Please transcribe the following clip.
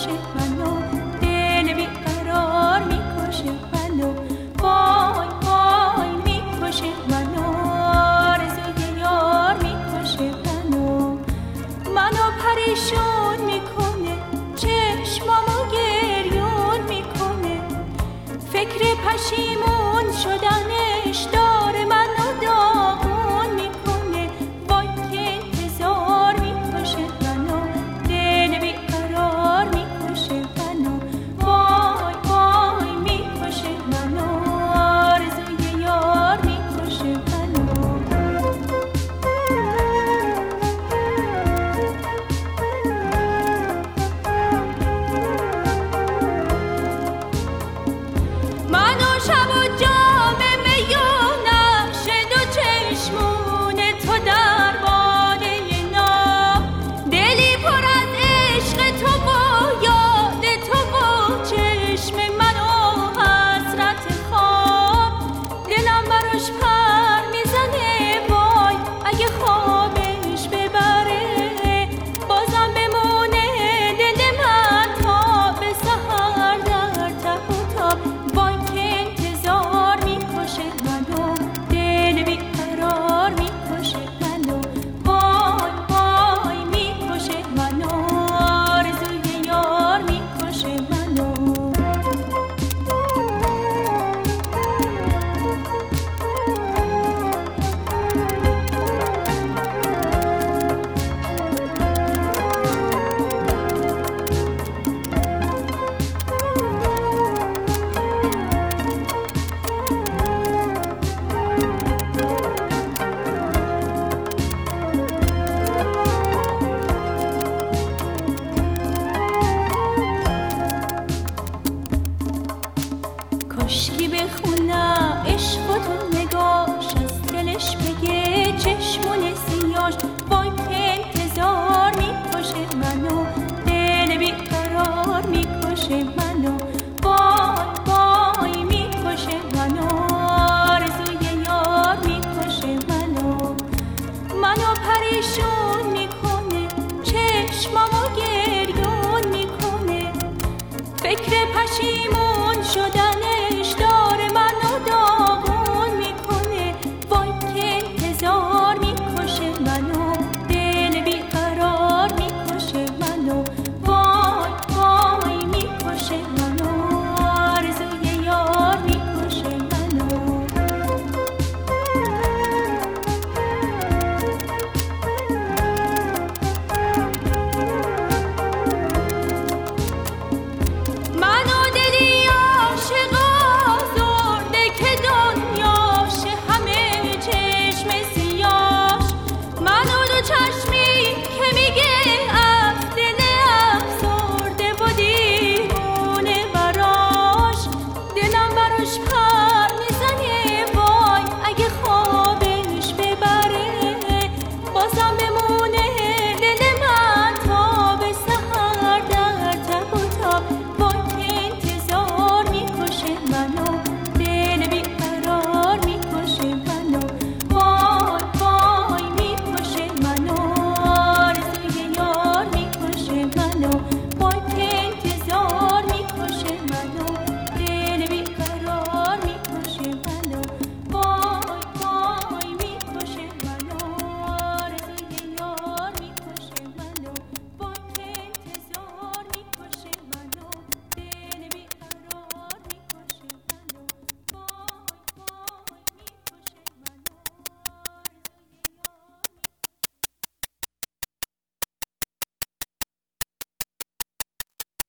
میکشه منو، دل بیقرار میکشه منو، وای وای میکشه منو، آرزوی یار میکشه منو، منو پریشون میکنه، چشمامو گریون میکنه، فکر پشیمون شدنش داره منو داغون میکنه، وای که انتظار میکشه منو، دل بیقرار میکشه منو، وای وای میکشه منو، آرزوی یار میکشه منو. منو شب و جام می و نقش دو چشمون تو در باده نام، دلی پر از عشق تو و یاد تو و چشم من و حسرت خواب، دلم براش پر میزنه وای اگه خوابش ببره، بازم بمونه دل من تا به سحر در ته و تاب، وای که انتظار میکشه منو، دل بیقرار میکشه منو، وای وای میکشه منو، آرزوی یار میکشه منو. کاشکی بخونم عشق تو نگاش، از دلش بگه چشمون سیاش، وای که انتظار میکشه منو، دل بیقرار میکشه منو، وای وای میکشه منو، آرزوی یار میکشه منو، منو پریشون میکنه، چشمامو گریون میکنه، فکر پشیمون